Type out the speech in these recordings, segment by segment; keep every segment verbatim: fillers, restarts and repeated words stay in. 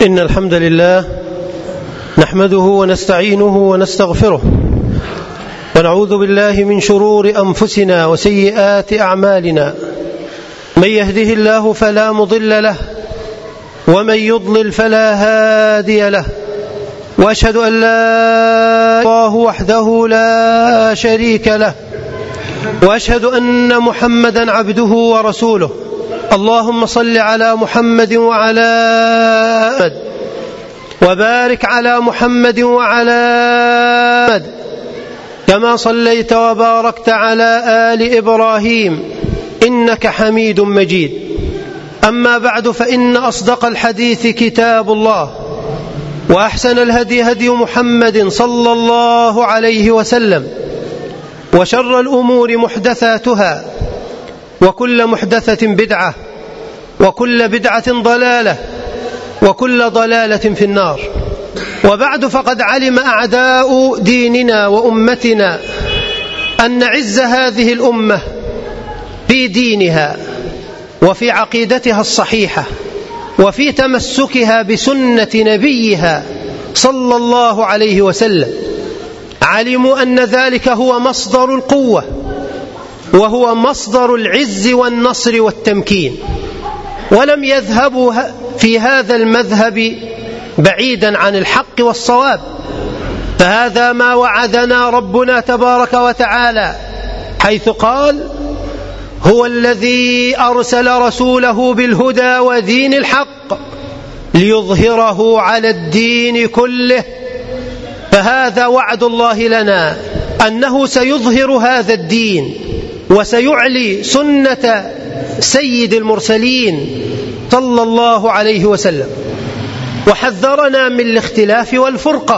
إن الحمد لله نحمده ونستعينه ونستغفره ونعوذ بالله من شرور أنفسنا وسيئات أعمالنا. من يهده الله فلا مضل له ومن يضلل فلا هادي له، وأشهد أن لا إله إلا الله وحده لا شريك له، وأشهد أن محمدا عبده ورسوله. اللهم صل على محمد وعلى آله وبارك على محمد وعلى آله كما صليت وباركت على آل إبراهيم إنك حميد مجيد. أما بعد، فإن أصدق الحديث كتاب الله، وأحسن الهدي هدي محمد صلى الله عليه وسلم، وشر الأمور محدثاتها، وكل محدثة بدعة، وكل بدعة ضلالة، وكل ضلالة في النار. وبعد، فقد علم أعداء ديننا وأمتنا أن عز هذه الأمة في دينها وفي عقيدتها الصحيحة وفي تمسكها بسنة نبيها صلى الله عليه وسلم. علموا أن ذلك هو مصدر القوة، وهو مصدر العز والنصر والتمكين، ولم يذهبوا في هذا المذهب بعيدا عن الحق والصواب. فهذا ما وعدنا ربنا تبارك وتعالى، حيث قال: هو الذي أرسل رسوله بالهدى ودين الحق ليظهره على الدين كله. فهذا وعد الله لنا أنه سيظهر هذا الدين وسيعلي سنة سيد المرسلين صلى الله عليه وسلم. وحذرنا من الاختلاف والفرقة،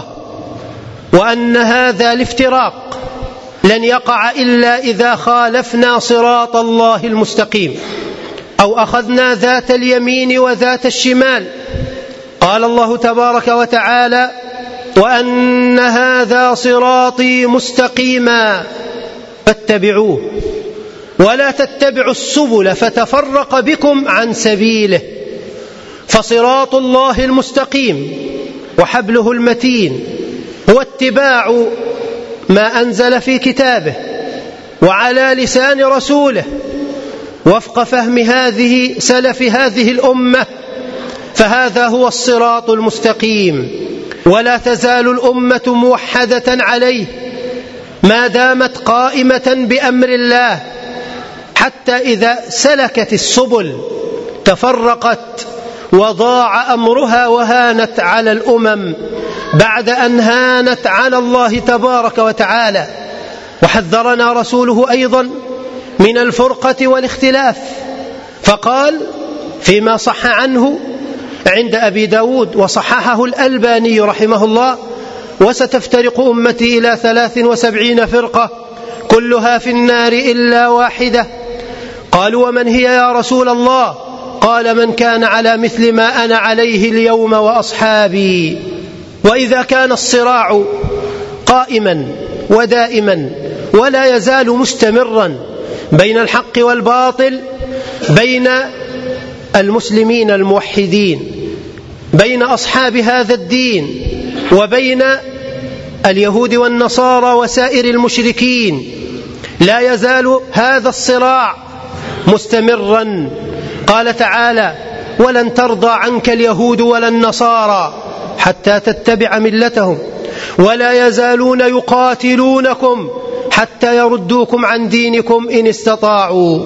وأن هذا الافتراق لن يقع إلا إذا خالفنا صراط الله المستقيم، أو أخذنا ذات اليمين وذات الشمال. قال الله تبارك وتعالى: وأن هذا صراطي مستقيما فاتبعوه ولا تتبعوا السبل فتفرق بكم عن سبيله. فصراط الله المستقيم وحبله المتين هو اتباع ما أنزل في كتابه وعلى لسان رسوله وفق فهم هذه سلف هذه الأمة. فهذا هو الصراط المستقيم، ولا تزال الأمة موحدة عليه ما دامت قائمة بأمر الله، حتى إذا سلكت السبل تفرقت وضاع أمرها وهانت على الأمم بعد أن هانت على الله تبارك وتعالى. وحذرنا رسوله أيضا من الفرقة والاختلاف، فقال فيما صح عنه عند أبي داود وصححه الألباني رحمه الله: وستفترق أمتي إلى ثلاث وسبعين فرقة كلها في النار إلا واحدة. قالوا: ومن هي يا رسول الله؟ قال: من كان على مثل ما أنا عليه اليوم وأصحابي. وإذا كان الصراع قائما ودائما ولا يزال مستمرا بين الحق والباطل، بين المسلمين الموحدين، بين أصحاب هذا الدين، وبين اليهود والنصارى وسائر المشركين، لا يزال هذا الصراع مستمرا. قال تعالى: ولن ترضى عنك اليهود ولا النصارى حتى تتبع ملتهم ولا يزالون يقاتلونكم حتى يردوكم عن دينكم إن استطاعوا.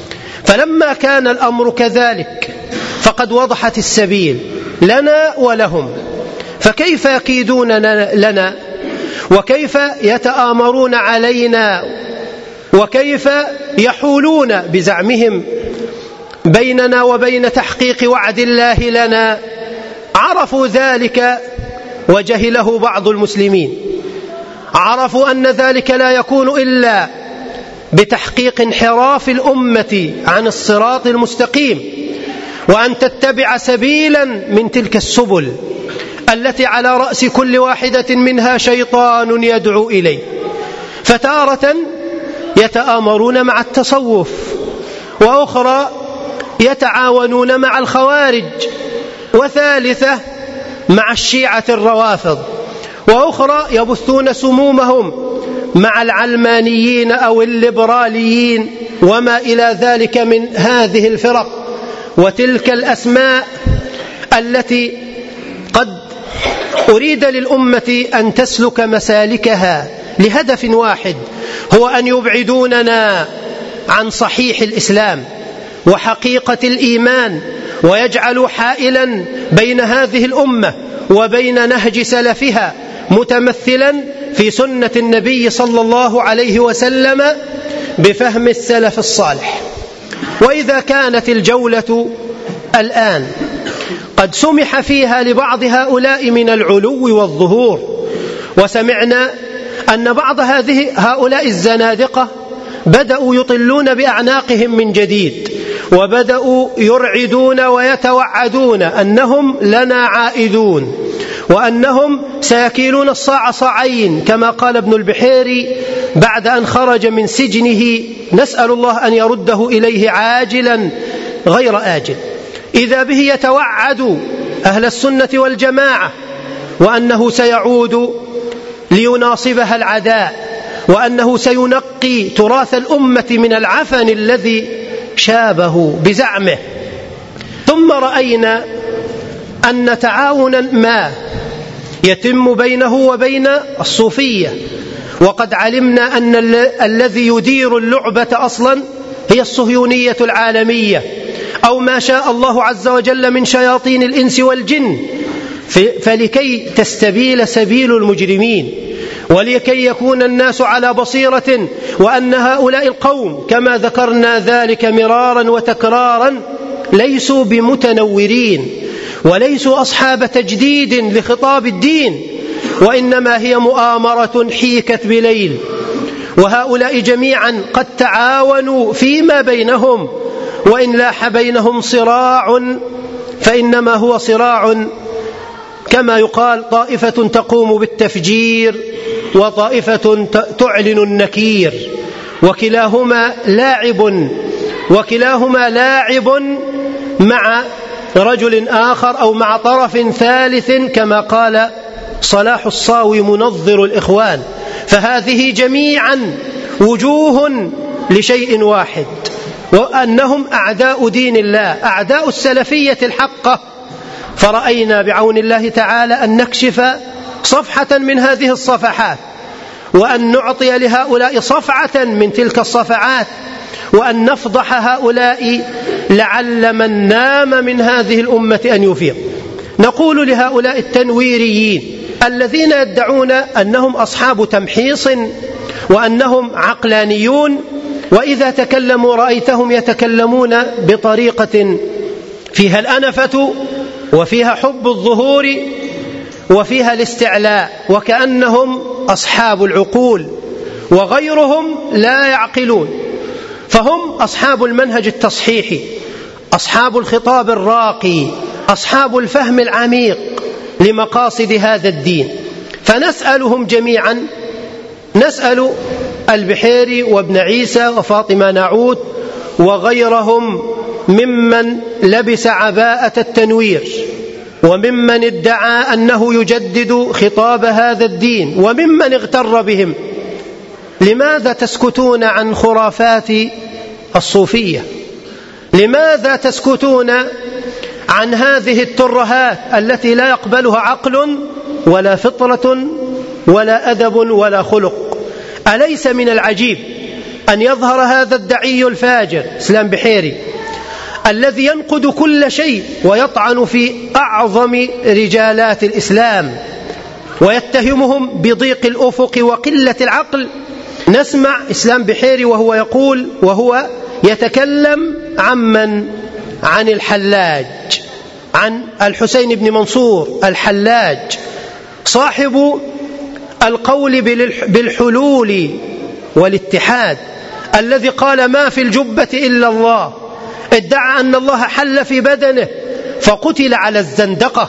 فلما كان الأمر كذلك فقد وضحت السبيل لنا ولهم، فكيف يكيدون لنا، وكيف يتآمرون علينا، وكيف يحولون بزعمهم بيننا وبين تحقيق وعد الله لنا؟ عرفوا ذلك وجهله بعض المسلمين، عرفوا أن ذلك لا يكون إلا بتحقيق انحراف الأمة عن الصراط المستقيم، وأن تتبع سبيلا من تلك السبل التي على رأس كل واحدة منها شيطان يدعو إليه. فتارة يتآمرون مع التصوف، وأخرى يتعاونون مع الخوارج، وثالثة مع الشيعة الروافض، وأخرى يبثون سمومهم مع العلمانيين أو الليبراليين وما إلى ذلك من هذه الفرق وتلك الأسماء التي قد أريد للأمة أن تسلك مسالكها لهدف واحد، هو أن يبعدوننا عن صحيح الإسلام وحقيقة الإيمان، ويجعلوا حائلا بين هذه الأمة وبين نهج سلفها متمثلا في سنة النبي صلى الله عليه وسلم بفهم السلف الصالح. وإذا كانت الجولة الآن قد سمح فيها لبعض هؤلاء من العلو والظهور، وسمعنا أن بعض هذه هؤلاء الزنادقة بدأوا يطلون بأعناقهم من جديد، وبدأوا يرعدون ويتوعدون أنهم لنا عائدون، وأنهم سيكيلون الصاع صاعين كما قال ابن البحيري بعد أن خرج من سجنه، نسأل الله أن يرده إليه عاجلا غير آجل. إذا به يتوعد أهل السنة والجماعة وأنه سيعود ليناصبها العداء، وأنه سينقي تراث الأمة من العفن الذي شابه بزعمه. ثم رأينا أن تعاونا ما يتم بينه وبين الصوفية، وقد علمنا أن الذي يدير اللعبة أصلا هي الصهيونية العالمية، أو ما شاء الله عز وجل من شياطين الإنس والجن، فلكي تستبيل سبيل المجرمين، ولكي يكون الناس على بصيرة وأن هؤلاء القوم كما ذكرنا ذلك مرارا وتكرارا ليسوا بمتنورين وليسوا أصحاب تجديد لخطاب الدين، وإنما هي مؤامرة حيكت بليل، وهؤلاء جميعا قد تعاونوا فيما بينهم، وإن لاح بينهم صراع فإنما هو صراع كما يقال طائفة تقوم بالتفجير وطائفة تعلن النكير، وكلاهما لاعب وكلاهما لاعب مع رجل آخر أو مع طرف ثالث كما قال صلاح الصاوي منظر الإخوان. فهذه جميعا وجوه لشيء واحد، وأنهم أعداء دين الله، أعداء السلفية الحقة. فرأينا بعون الله تعالى أن نكشف صفحة من هذه الصفحات، وأن نعطي لهؤلاء صفعة من تلك الصفعات، وأن نفضح هؤلاء لعل من نام من هذه الأمة أن يفيق. نقول لهؤلاء التنويريين الذين يدعون أنهم أصحاب تمحيص وأنهم عقلانيون، وإذا تكلموا رأيتهم يتكلمون بطريقة فيها الأنفة وفيها حب الظهور وفيها الاستعلاء، وكأنهم أصحاب العقول وغيرهم لا يعقلون. فهم أصحاب المنهج التصحيحي، أصحاب الخطاب الراقي، أصحاب الفهم العميق لمقاصد هذا الدين. فنسألهم جميعا، نسأل البحيري وابن عيسى وفاطمة نعود وغيرهم ممن لبس عباءة التنوير، وممن ادعى أنه يجدد خطاب هذا الدين، وممن اغتر بهم، لماذا تسكتون عن خرافات الصوفية؟ لماذا تسكتون عن هذه الترهات التي لا يقبلها عقل ولا فطرة ولا أدب ولا خلق؟ أليس من العجيب أن يظهر هذا الدعي الفاجر إسلام بحيري الذي ينقد كل شيء ويطعن في أعظم رجالات الإسلام ويتهمهم بضيق الأفق وقلة العقل؟ نسمع إسلام بحيري وهو يقول وهو يتكلم عمن عن الحلاج، عن الحسين بن منصور الحلاج صاحب القول بالحلول والاتحاد، الذي قال ما في الجبة إلا الله، ادعى أن الله حل في بدنه فقتل على الزندقة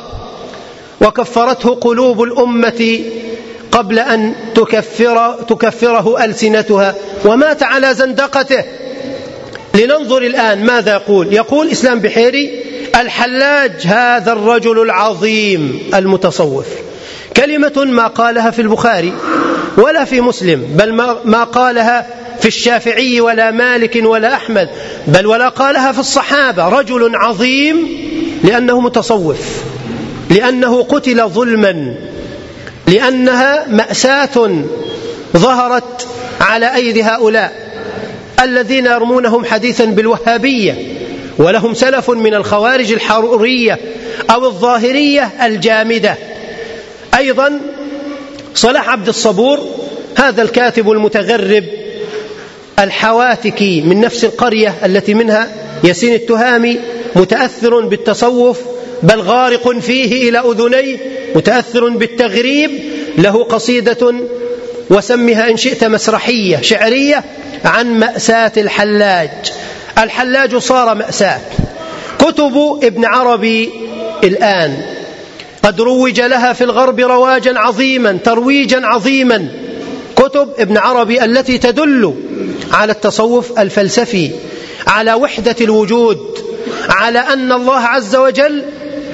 وكفرته قلوب الأمة قبل أن تكفر تكفره ألسنتها، ومات على زندقته. لننظر الآن ماذا يقول. يقول إسلام بحيري الحلاج هذا الرجل العظيم المتصوف، كلمة ما قالها في البخاري ولا في مسلم، بل ما قالها في الشافعي ولا مالك ولا أحمد، بل ولا قالها في الصحابة. رجل عظيم لأنه متصوف، لأنه قتل ظلما، لأنها مأساة ظهرت على أيدي هؤلاء الذين يرمونهم حديثا بالوهابية، ولهم سلف من الخوارج الحرورية أو الظاهرية الجامدة. أيضا صلاح عبد الصبور هذا الكاتب المتغرب الحواتكي من نفس القرية التي منها ياسين التهامي، متأثر بالتصوف بل غارق فيه إلى أذنيه، متأثر بالتغريب، له قصيدة وسمها إن شئت مسرحية شعرية عن مأساة الحلاج. الحلاج صار مأساة. كتب ابن عربي الآن قد روج لها في الغرب رواجا عظيما، ترويجا عظيما. كتب ابن عربي التي تدل على التصوف الفلسفي، على وحدة الوجود، على أن الله عز وجل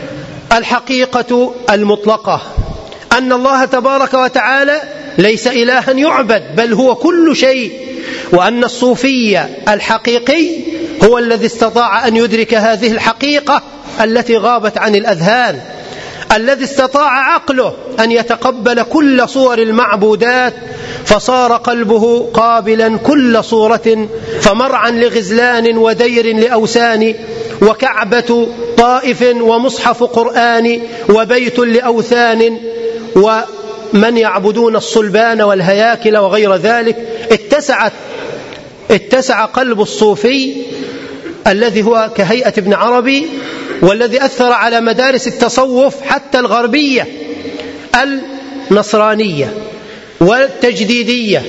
الحقيقة المطلقة، أن الله تبارك وتعالى ليس إلها يعبد بل هو كل شيء، وأن الصوفي الحقيقي هو الذي استطاع أن يدرك هذه الحقيقة التي غابت عن الأذهان، الذي استطاع عقله أن يتقبل كل صور المعبودات فصار قلبه قابلا كل صورة، فمرعا لغزلان ودير لأوسان، وكعبة طائف ومصحف قرآن، وبيت لأوثان، ومن يعبدون الصلبان والهياكل وغير ذلك. اتسعت اتسع قلب الصوفي الذي هو كهيئة ابن عربي، والذي أثر على مدارس التصوف حتى الغربية النصرانية والتجديدية.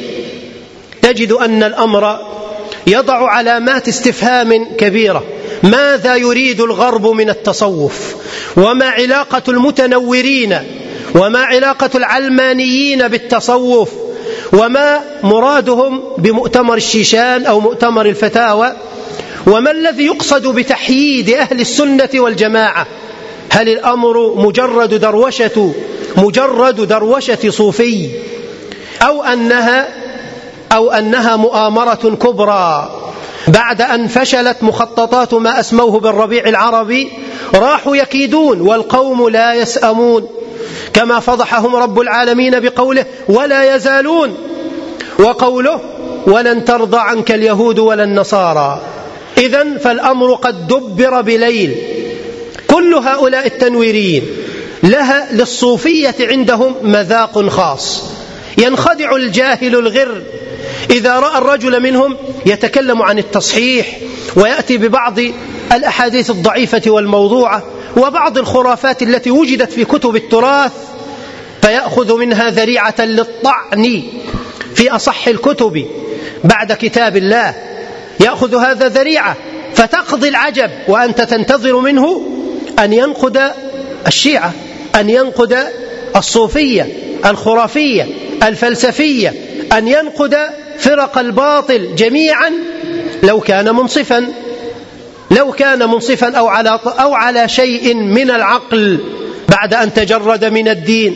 تجد أن الأمر يضع علامات استفهام كبيرة. ماذا يريد الغرب من التصوف؟ وما علاقة المتنورين وما علاقة العلمانيين بالتصوف؟ وما مرادهم بمؤتمر الشيشان أو مؤتمر الفتاوى؟ وما الذي يقصد بتحييد أهل السنة والجماعة؟ هل الأمر مجرد دروشة مجرد دروشة صوفي، أو أنها أو أنها مؤامرة كبرى؟ بعد أن فشلت مخططات ما أسموه بالربيع العربي راحوا يكيدون، والقوم لا يسأمون، كما فضحهم رب العالمين بقوله ولا يزالون، وقوله ولن ترضى عنك اليهود ولا النصارى. إذن فالأمر قد دبر بليل. كل هؤلاء التنويريين لها للصوفية عندهم مذاق خاص. ينخدع الجاهل الغر إذا رأى الرجل منهم يتكلم عن التصحيح ويأتي ببعض الأحاديث الضعيفة والموضوعة وبعض الخرافات التي وجدت في كتب التراث، فيأخذ منها ذريعة للطعن في أصح الكتب بعد كتاب الله. يأخذ هذا ذريعة فتقضي العجب، وأنت تنتظر منه أن ينقد الشيعة، أن ينقد الصوفية الخرافية الفلسفية، أن ينقد فرق الباطل جميعا لو كان منصفا لو كان منصفا أو على أو على شيء من العقل بعد أن تجرد من الدين.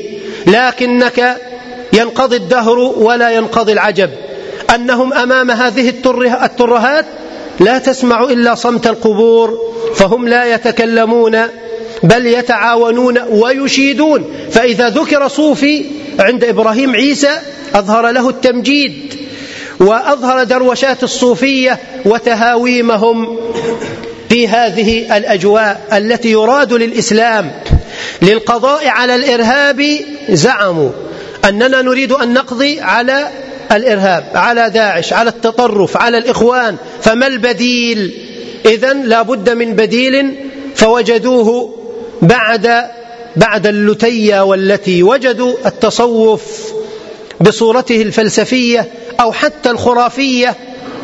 لكنك ينقضي الدهر ولا ينقضي العجب أنهم أمام هذه الترهات لا تسمع إلا صمت القبور، فهم لا يتكلمون بل يتعاونون ويشيدون. فإذا ذكر صوفي عند إبراهيم عيسى أظهر له التمجيد، وأظهر دروشات الصوفية وتهاويمهم في هذه الأجواء التي يراد للإسلام للقضاء على الإرهاب. زعموا أننا نريد أن نقضي على الإرهاب، على داعش، على التطرف، على الإخوان، فما البديل؟ إذن لا بد من بديل، فوجدوه بعد بعد اللتية والتي وجدوا التصوف بصورته الفلسفية أو حتى الخرافية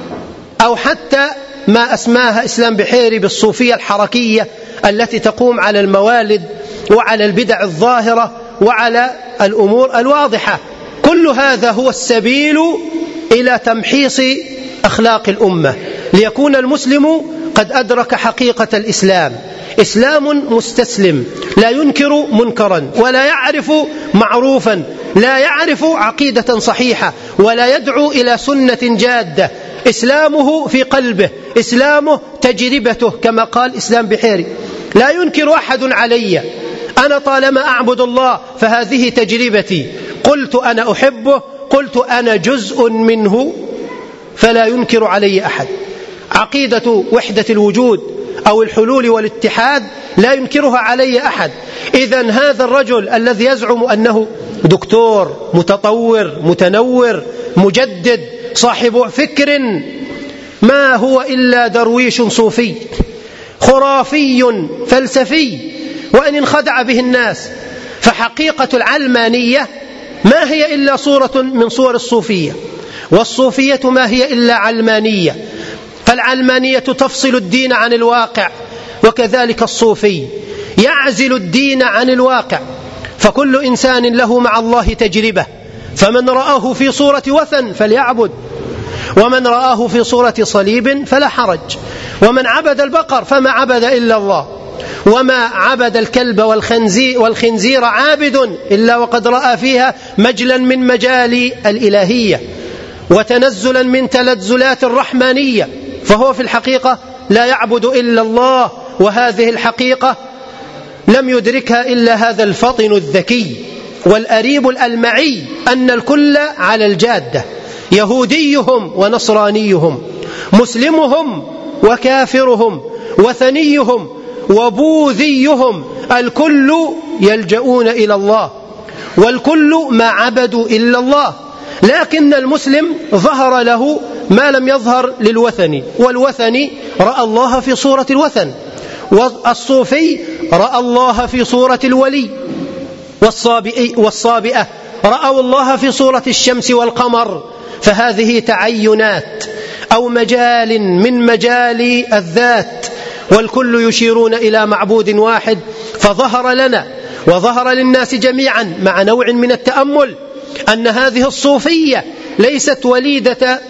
أو حتى ما أسماها إسلام بحيري بالصوفية الحركية التي تقوم على الموالد وعلى البدع الظاهرة وعلى الأمور الواضحة. كل هذا هو السبيل إلى تمحيص أخلاق الأمة، ليكون المسلم قد أدرك حقيقة الإسلام. إسلام مستسلم، لا ينكر منكرا ولا يعرف معروفا، لا يعرف عقيدة صحيحة ولا يدعو إلى سنة جادة. إسلامه في قلبه، إسلامه تجربته، كما قال إسلام بحيري: لا ينكر أحد علي، أنا طالما أعبد الله فهذه تجربتي، قلت أنا أحبه، قلت أنا جزء منه، فلا ينكر علي أحد. عقيدة وحدة الوجود أو الحلول والاتحاد لا ينكرها علي أحد. إذن هذا الرجل الذي يزعم أنه دكتور متطور متنور مجدد صاحب فكر، ما هو إلا درويش صوفي خرافي فلسفي، وإن انخدع به الناس. فحقيقة العلمانية ما هي إلا صورة من صور الصوفية، والصوفية ما هي إلا علمانية. فالعلمانية تفصل الدين عن الواقع، وكذلك الصوفي يعزل الدين عن الواقع. فكل إنسان له مع الله تجربة، فمن رآه في صورة وثن فليعبد، ومن رآه في صورة صليب فلا حرج، ومن عبد البقر فما عبد إلا الله، وما عبد الكلب والخنزير عابد إلا وقد رأى فيها مجلا من مجال الإلهية وتنزلا من تنزلات الرحمانية، فهو في الحقيقة لا يعبد إلا الله. وهذه الحقيقة لم يدركها إلا هذا الفطن الذكي والأريب الألمعي، أن الكل على الجادة، يهوديهم ونصرانيهم، مسلمهم وكافرهم، وثنيهم وبوذيهم، الكل يلجؤون إلى الله، والكل ما عبدوا إلا الله. لكن المسلم ظهر له ما لم يظهر للوثني، والوثني رأى الله في صورة الوثن، والصوفي رأى الله في صورة الولي، والصابئة رأوا الله في صورة الشمس والقمر. فهذه تعينات أو مجال من مجال الذات، والكل يشيرون إلى معبود واحد. فظهر لنا وظهر للناس جميعا مع نوع من التأمل أن هذه الصوفية ليست وليدة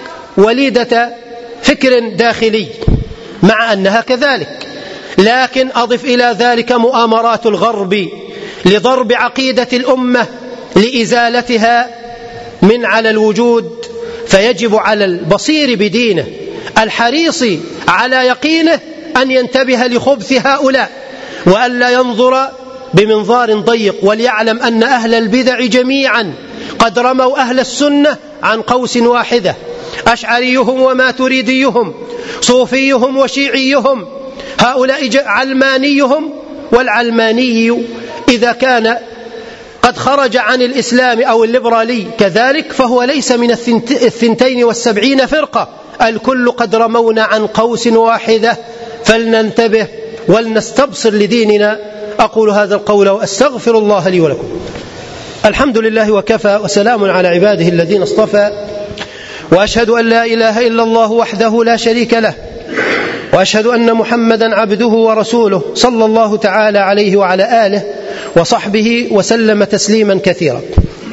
وليدة فكر داخلي، مع أنها كذلك، لكن أضف إلى ذلك مؤامرات الغرب لضرب عقيدة الأمة لإزالتها من على الوجود. فيجب على البصير بدينه الحريص على يقينه أن ينتبه لخبث هؤلاء، وألا ينظر بمنظار ضيق، وليعلم أن أهل البدع جميعا قد رموا أهل السنة عن قوس واحدة، أشعريهم وماتريديهم، صوفيهم وشيعيهم، هؤلاء علمانيهم. والعلماني إذا كان قد خرج عن الإسلام أو الليبرالي كذلك فهو ليس من الثنتين والسبعين فرقة، الكل قد رمونا عن قوس واحدة. فلننتبه ولنستبصر لديننا. أقول هذا القول وأستغفر الله لي ولكم. الحمد لله وكفى، وسلام على عباده الذين اصطفى، وأشهد أن لا إله إلا الله وحده لا شريك له، وأشهد أن محمدا عبده ورسوله صلى الله تعالى عليه وعلى آله وصحبه وسلم تسليما كثيرا.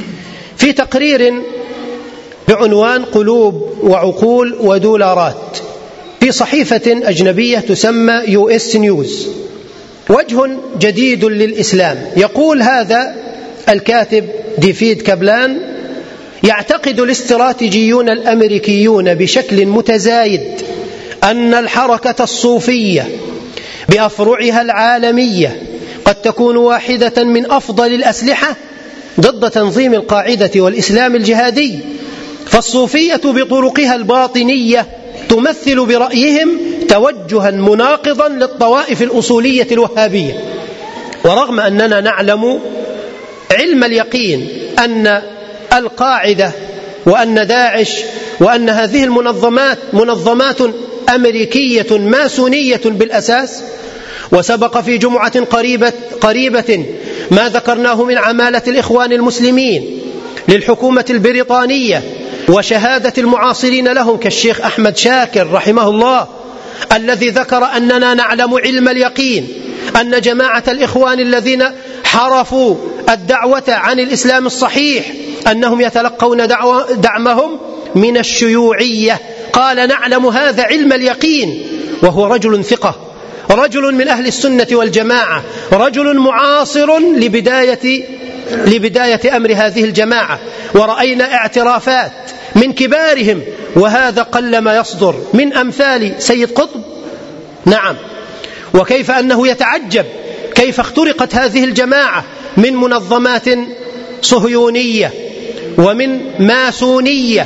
في تقرير بعنوان قلوب وعقول ودولارات في صحيفة أجنبية تسمى يو إس نيوز، وجه جديد للإسلام، يقول هذا الكاتب ديفيد كابلان: يعتقد الاستراتيجيون الأمريكيون بشكل متزايد أن الحركة الصوفية بأفرعها العالمية قد تكون واحدة من أفضل الأسلحة ضد تنظيم القاعدة والإسلام الجهادي. فالصوفية بطرقها الباطنية تمثل برأيهم توجها مناقضا للطوائف الأصولية الوهابية. ورغم أننا نعلم علم اليقين أن القاعدة وأن داعش وأن هذه المنظمات منظمات أمريكية ماسونية بالأساس، وسبق في جمعة قريبة, قريبة ما ذكرناه من عمالة الإخوان المسلمين للحكومة البريطانية وشهادة المعاصرين لهم كالشيخ أحمد شاكر رحمه الله، الذي ذكر أننا نعلم علم اليقين أن جماعة الإخوان الذين حرفوا الدعوة عن الإسلام الصحيح أنهم يتلقون دعمهم من الشيوعية. قال: نعلم هذا علم اليقين، وهو رجل ثقة رجل من أهل السنة والجماعة، رجل معاصر لبداية لبداية أمر هذه الجماعة، ورأينا اعترافات من كبارهم، وهذا قل ما يصدر من أمثال سيد قطب. نعم، وكيف أنه يتعجب كيف اخترقت هذه الجماعة من منظمات صهيونية ومن ماسونية،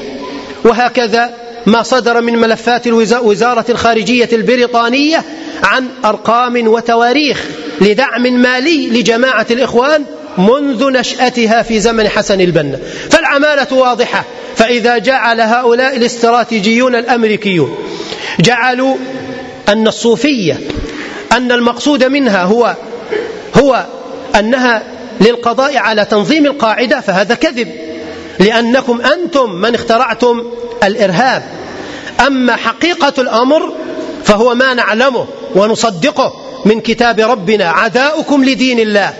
وهكذا ما صدر من ملفات وزارة الخارجية البريطانية عن أرقام وتواريخ لدعم مالي لجماعة الإخوان منذ نشأتها في زمن حسن البنا. فالعمالة واضحة. فإذا جعل هؤلاء الاستراتيجيون الأمريكيون جعلوا أن الصوفية أن المقصود منها هو هو أنها للقضاء على تنظيم القاعدة، فهذا كذب، لأنكم أنتم من اخترعتم الإرهاب. أما حقيقة الأمر فهو ما نعلمه ونصدقه من كتاب ربنا: عداؤكم لدين الله،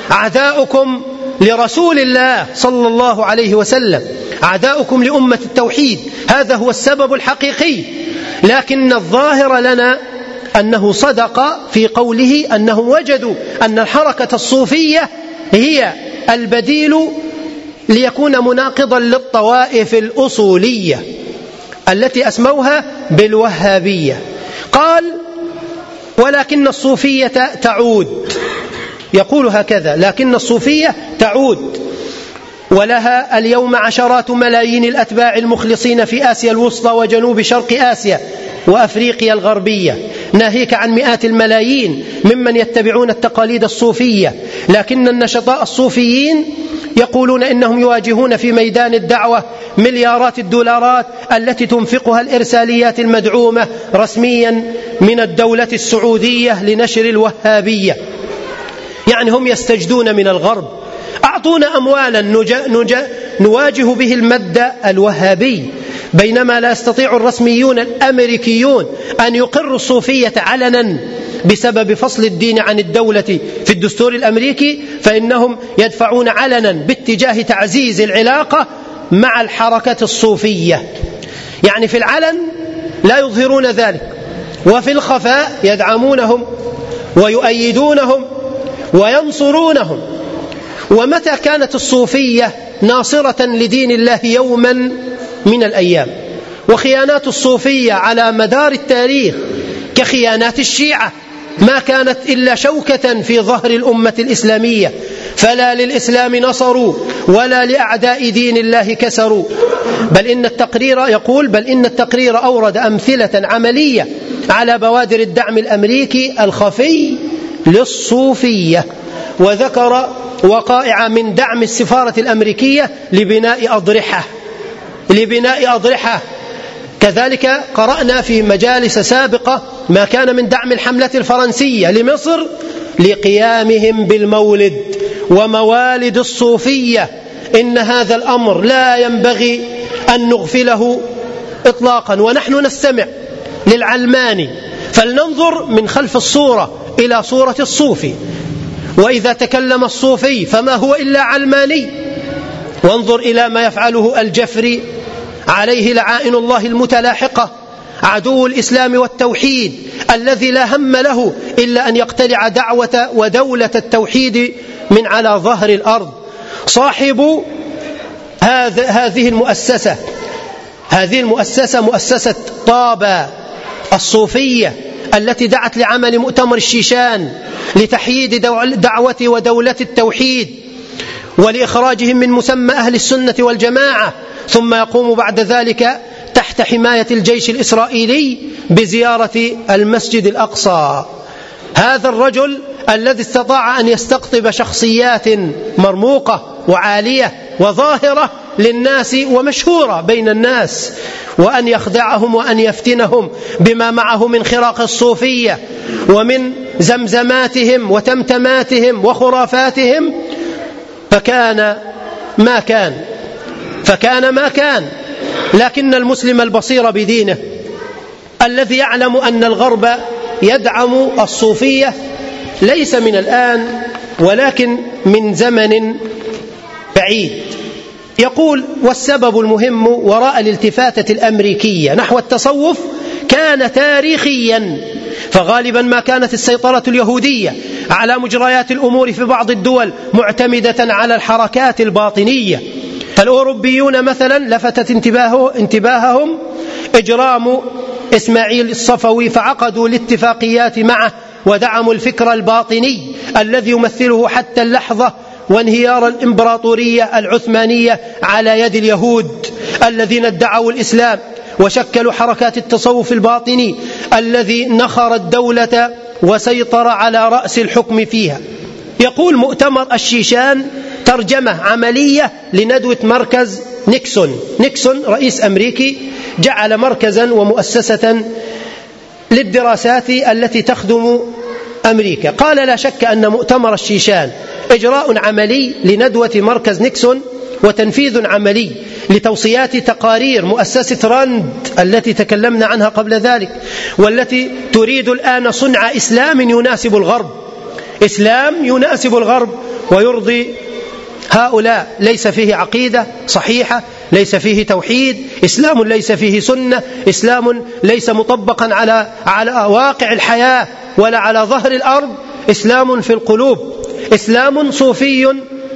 عداؤكم لرسول الله صلى الله عليه وسلم، عداؤكم لأمة التوحيد. هذا هو السبب الحقيقي. لكن الظاهر لنا أنه صدق في قوله أنهم وجدوا أن الحركة الصوفية هي البديل ليكون مناقضا للطوائف الأصولية التي أسموها بالوهابية. قال: ولكن الصوفية تعود، يقول هكذا: لكن الصوفية تعود ولها اليوم عشرات ملايين الأتباع المخلصين في آسيا الوسطى وجنوب شرق آسيا وأفريقيا الغربية، ناهيك عن مئات الملايين ممن يتبعون التقاليد الصوفية. لكن النشطاء الصوفيين يقولون إنهم يواجهون في ميدان الدعوة مليارات الدولارات التي تنفقها الإرساليات المدعومة رسميا من الدولة السعودية لنشر الوهابية. يعني هم يستجدون من الغرب: أعطونا أموالا نجا نجا نواجه به المد الوهابي، بينما لا يستطيع الرسميون الأمريكيون أن يقروا الصوفية علنا بسبب فصل الدين عن الدولة في الدستور الأمريكي، فإنهم يدفعون علنا باتجاه تعزيز العلاقة مع الحركة الصوفية. يعني في العلن لا يظهرون ذلك، وفي الخفاء يدعمونهم ويؤيدونهم وينصرونهم. ومتى كانت الصوفية ناصرة لدين الله يوما من الأيام؟ وخيانات الصوفية على مدار التاريخ كخيانات الشيعة ما كانت إلا شوكة في ظهر الأمة الإسلامية، فلا للإسلام نصروا ولا لأعداء دين الله كسروا. بل إن التقرير يقول بل إن التقرير أورد أمثلة عملية على بوادر الدعم الأمريكي الخفي للصوفية، وذكر وقائع من دعم السفارة الأمريكية لبناء أضرحة لبناء أضرحة كذلك قرأنا في مجالس سابقة ما كان من دعم الحملة الفرنسية لمصر لقيامهم بالمولد وموالد الصوفية. إن هذا الأمر لا ينبغي أن نغفله إطلاقا. ونحن نستمع للعلماني فلننظر من خلف الصورة إلى صورة الصوفي، وإذا تكلم الصوفي فما هو إلا علماني. وانظر إلى ما يفعله الجفري عليه لعائن الله المتلاحقة، عدو الإسلام والتوحيد الذي لا هم له إلا أن يقتلع دعوة ودولة التوحيد من على ظهر الأرض. صاحب هذه المؤسسة هذه المؤسسة مؤسسة طابة الصوفية التي دعت لعمل مؤتمر الشيشان لتحييد دعوة ودولة التوحيد ولإخراجهم من مسمى أهل السنة والجماعة، ثم يقوم بعد ذلك تحت حماية الجيش الإسرائيلي بزيارة المسجد الأقصى. هذا الرجل الذي استطاع أن يستقطب شخصيات مرموقة وعالية وظاهرة للناس ومشهورة بين الناس، وأن يخدعهم وأن يفتنهم بما معه من خراق الصوفية ومن زمزماتهم وتمتماتهم وخرافاتهم، فكان ما كان فكان ما كان. لكن المسلم البصير بدينه الذي يعلم أن الغرب يدعم الصوفية ليس من الآن ولكن من زمن بعيد، يقول: والسبب المهم وراء الالتفاتة الأمريكية نحو التصوف كان تاريخيا، فغالبا ما كانت السيطرة اليهودية على مجريات الأمور في بعض الدول معتمدة على الحركات الباطنية. فالأوروبيون مثلا لفتت انتباهه انتباههم إجرام إسماعيل الصفوي، فعقدوا الاتفاقيات معه ودعموا الفكر الباطني الذي يمثله حتى اللحظة وانهيار الإمبراطورية العثمانية على يد اليهود الذين ادعوا الإسلام وشكلوا حركات التصوف الباطني الذي نخر الدولة وسيطر على رأس الحكم فيها. يقول مؤتمر الشيشان ترجمة عملية لندوة مركز نيكسون. نيكسون رئيس أمريكي جعل مركزا ومؤسسة للدراسات التي تخدم أمريكا. قال لا شك أن مؤتمر الشيشان إجراء عملي لندوة مركز نيكسون وتنفيذ عملي لتوصيات تقارير مؤسسة راند التي تكلمنا عنها قبل ذلك، والتي تريد الآن صنع إسلام يناسب الغرب، إسلام يناسب الغرب ويرضي هؤلاء، ليس فيه عقيدة صحيحة، ليس فيه توحيد، إسلام ليس فيه سنة، إسلام ليس مطبقا على على واقع الحياة ولا على ظهر الأرض، إسلام في القلوب، إسلام صوفي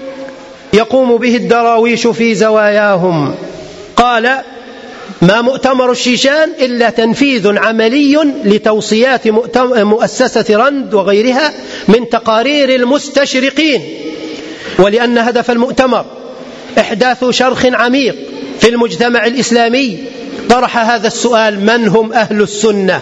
يقوم به الدراويش في زواياهم. قال ما مؤتمر الشيشان إلا تنفيذ عملي لتوصيات مؤسسة راند وغيرها من تقارير المستشرقين، ولأن هدف المؤتمر إحداث شرخ عميق في المجتمع الإسلامي طرح هذا السؤال: من هم أهل السنة؟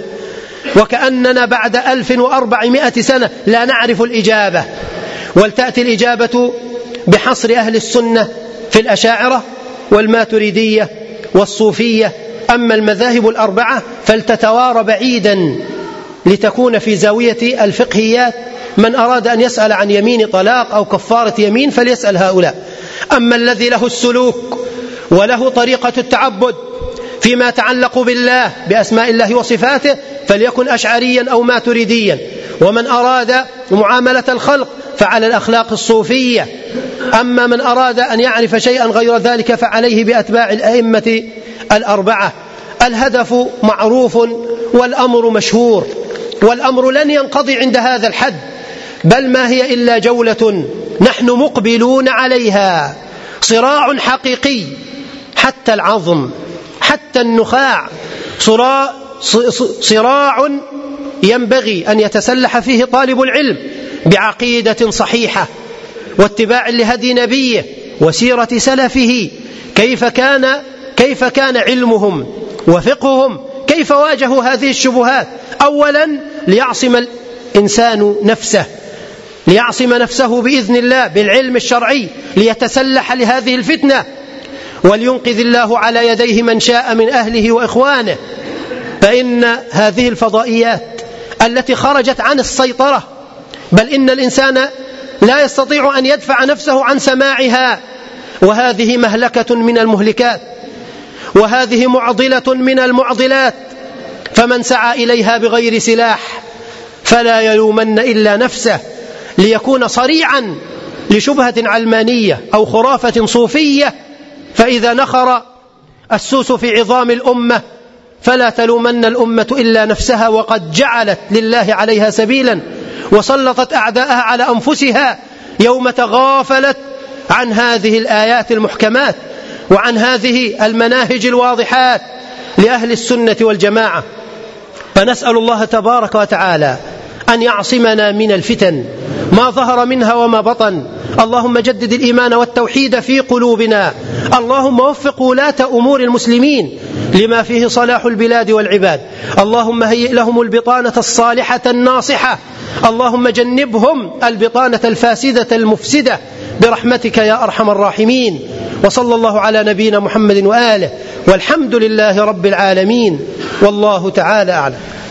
وكأننا بعد ألف وأربعمائة سنة لا نعرف الإجابة، ولتأتي الإجابة بحصر أهل السنة في الأشاعرة والماتريدية والصوفية. أما المذاهب الأربعة فلتتوارى بعيدا لتكون في زاوية الفقهيات. من أراد أن يسأل عن يمين طلاق أو كفارة يمين فليسأل هؤلاء. أما الذي له السلوك وله طريقة التعبد فيما يتعلق بالله بأسماء الله وصفاته فليكن أشعريا أو ماتريديا. ومن أراد معاملة الخلق فعلى الأخلاق الصوفية. أما من أراد أن يعرف شيئا غير ذلك فعليه بأتباع الأئمة الأربعة. الهدف معروف والأمر مشهور، والأمر لن ينقضي عند هذا الحد، بل ما هي إلا جولة نحن مقبلون عليها، صراع حقيقي حتى العظم حتى النخاع، صراع ينبغي أن يتسلح فيه طالب العلم بعقيدة صحيحة واتباع لهدي نبيه وسيرة سلفه، كيف كان كيف كان علمهم وفقههم، كيف واجهوا هذه الشبهات. أولا ليعصم الإنسان نفسه، ليعصم نفسه بإذن الله بالعلم الشرعي ليتسلح لهذه الفتنة، ولينقذ الله على يديه من شاء من أهله وإخوانه. فإن هذه الفضائيات التي خرجت عن السيطرة، بل إن الإنسان لا يستطيع أن يدفع نفسه عن سماعها، وهذه مهلكة من المهلكات، وهذه معضلة من المعضلات. فمن سعى إليها بغير سلاح فلا يلومن إلا نفسه، ليكون صريعا لشبهة علمانية أو خرافة صوفية. فإذا نخر السوس في عظام الأمة فلا تلومن الأمة إلا نفسها، وقد جعلت لله عليها سبيلا وسلطت أعداءها على أنفسها يوم تغافلت عن هذه الآيات المحكمات وعن هذه المناهج الواضحات لأهل السنة والجماعة. فنسأل الله تبارك وتعالى أن يعصمنا من الفتن ما ظهر منها وما بطن. اللهم جدد الإيمان والتوحيد في قلوبنا، اللهم وفق ولاة أمور المسلمين لما فيه صلاح البلاد والعباد، اللهم هيئ لهم البطانة الصالحة الناصحة، اللهم جنبهم البطانة الفاسدة المفسدة برحمتك يا أرحم الراحمين. وصلى الله على نبينا محمد وآله، والحمد لله رب العالمين، والله تعالى أعلم.